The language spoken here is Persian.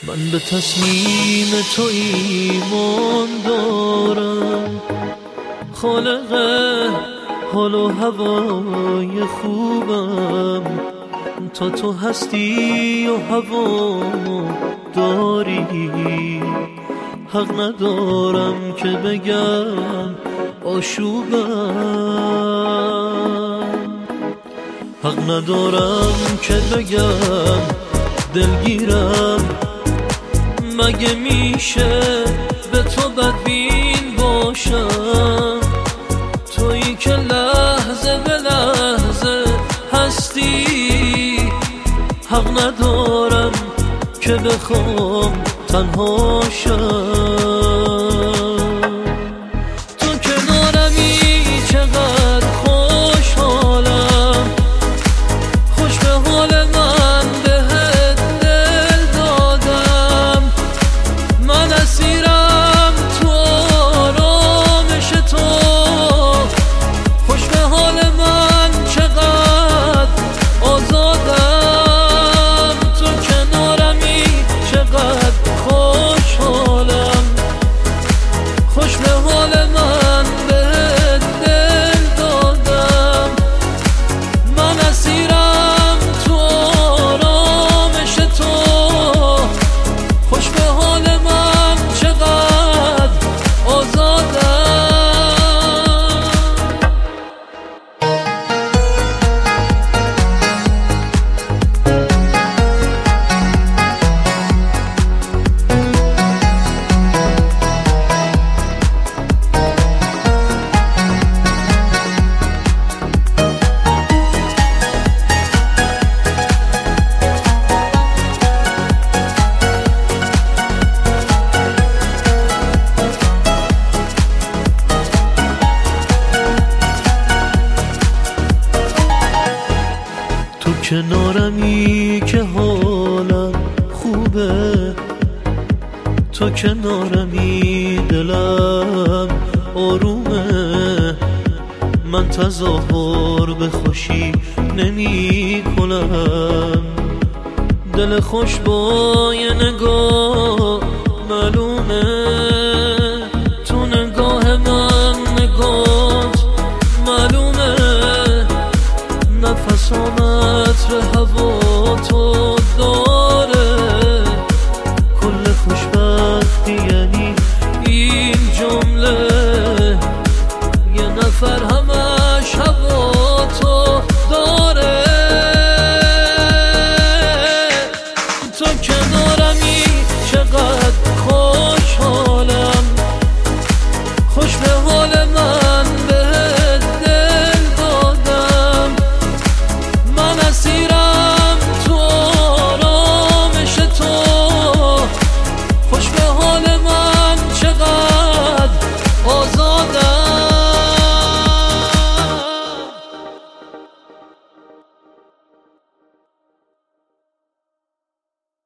من به تصمیم تو ایمان دارم، خالق حال و هوای خوبم. تا تو هستی و هوامو داری، حق ندارم که بگم آشوبم، حق ندارم که بگم دلگیرم. مگه میشه به تو بدبین باشم؟ تویی که لحظه به لحظه هستی، حق ندارم که بخوام تنها شم. تو کنارمی چقدر خوشحالم، خوش به حال من بهت دل دادم. من اسیرم تو آرامش تو، خوش به حال من چقدر آزادم. تو کنارمی چقدر خوشحالم، خوش به حال من بهت دل دادم. من اسیرم تو آرامش تو، خوش به حال من چقدر آزادم. تو کنارمی که حالم خوبه، تو کنارمی دلم آرومه. من تظاهر به خوشی نمی کنم، دل خوش با یه نگاه معلومه. تو نگاه من نگات معلومه، نفسامت به هوا تو داره. کل خوشبختی یعنی این جمله، یه نفر همش هوا تو داره. تو کنارمی چقدر خوش